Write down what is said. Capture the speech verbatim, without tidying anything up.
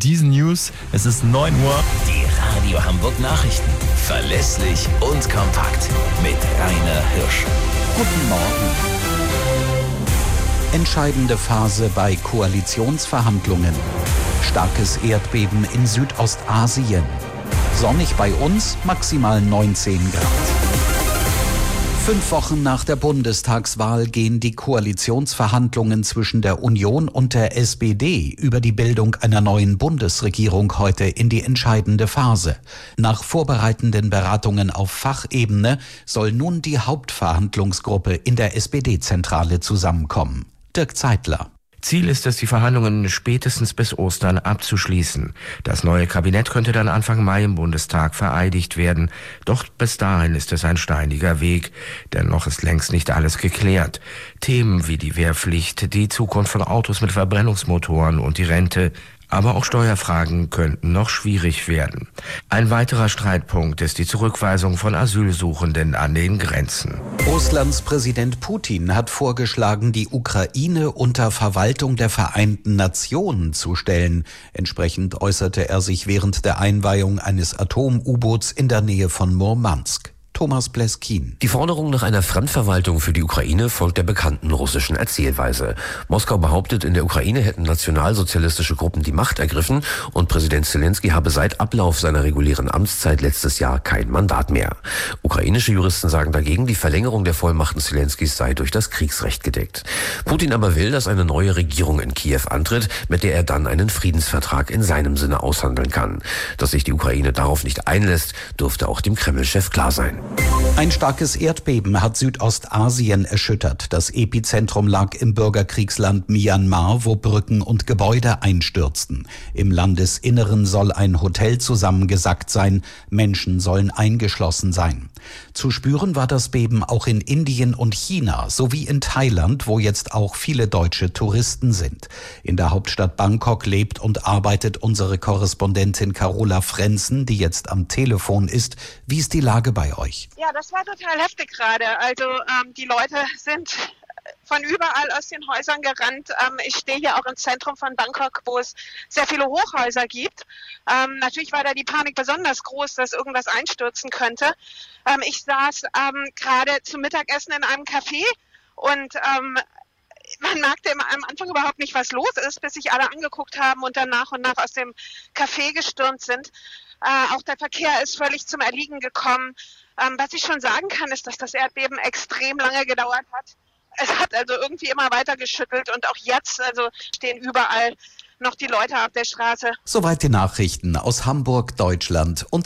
diesen News. Es ist neun Uhr. Die Radio Hamburg Nachrichten. Verlässlich und kompakt. Mit Rainer Hirsch. Guten Morgen. Entscheidende Phase bei Koalitionsverhandlungen. Starkes Erdbeben in Südostasien. Sonnig bei uns, maximal neunzehn Grad. Fünf Wochen nach der Bundestagswahl gehen die Koalitionsverhandlungen zwischen der Union und der S P D über die Bildung einer neuen Bundesregierung heute in die entscheidende Phase. Nach vorbereitenden Beratungen auf Fachebene soll nun die Hauptverhandlungsgruppe in der S P D-Zentrale zusammenkommen. Dirk Zeitler. Ziel ist es, die Verhandlungen spätestens bis Ostern abzuschließen. Das neue Kabinett könnte dann Anfang Mai im Bundestag vereidigt werden. Doch bis dahin ist es ein steiniger Weg. Denn noch ist längst nicht alles geklärt. Themen wie die Wehrpflicht, die Zukunft von Autos mit Verbrennungsmotoren und die Rente, aber auch Steuerfragen könnten noch schwierig werden. Ein weiterer Streitpunkt ist die Zurückweisung von Asylsuchenden an den Grenzen. Russlands Präsident Putin hat vorgeschlagen, die Ukraine unter Verwaltung der Vereinten Nationen zu stellen. Entsprechend äußerte er sich während der Einweihung eines Atom-U-Boots in der Nähe von Murmansk. Thomas Pleskin. Die Forderung nach einer Fremdverwaltung für die Ukraine folgt der bekannten russischen Erzählweise. Moskau behauptet, in der Ukraine hätten nationalsozialistische Gruppen die Macht ergriffen und Präsident Zelensky habe seit Ablauf seiner regulären Amtszeit letztes Jahr kein Mandat mehr. Ukrainische Juristen sagen dagegen, die Verlängerung der Vollmachten Zelenskys sei durch das Kriegsrecht gedeckt. Putin aber will, dass eine neue Regierung in Kiew antritt, mit der er dann einen Friedensvertrag in seinem Sinne aushandeln kann. Dass sich die Ukraine darauf nicht einlässt, dürfte auch dem Kreml-Chef klar sein. Ein starkes Erdbeben hat Südostasien erschüttert. Das Epizentrum lag im Bürgerkriegsland Myanmar, wo Brücken und Gebäude einstürzten. Im Landesinneren soll ein Hotel zusammengesackt sein. Menschen sollen eingeschlossen sein. Zu spüren war das Beben auch in Indien und China sowie in Thailand, wo jetzt auch viele deutsche Touristen sind. In der Hauptstadt Bangkok lebt und arbeitet unsere Korrespondentin Carola Frenzen, die jetzt am Telefon ist. Wie ist die Lage bei euch? Ja, das war total heftig gerade. Also ähm, die Leute sind von überall aus den Häusern gerannt. Ähm, ich stehe hier auch im Zentrum von Bangkok, wo es sehr viele Hochhäuser gibt. Ähm, natürlich war da die Panik besonders groß, dass irgendwas einstürzen könnte. Ähm, ich saß ähm, gerade zum Mittagessen in einem Café und ähm, man merkte am Anfang überhaupt nicht, was los ist, bis sich alle angeguckt haben und dann nach und nach aus dem Café gestürmt sind. Äh, auch der Verkehr ist völlig zum Erliegen gekommen. Ähm, was ich schon sagen kann, ist, dass das Erdbeben extrem lange gedauert hat. Es hat also irgendwie immer weiter geschüttelt und auch jetzt also stehen überall noch die Leute auf der Straße. Soweit die Nachrichten aus Hamburg, Deutschland und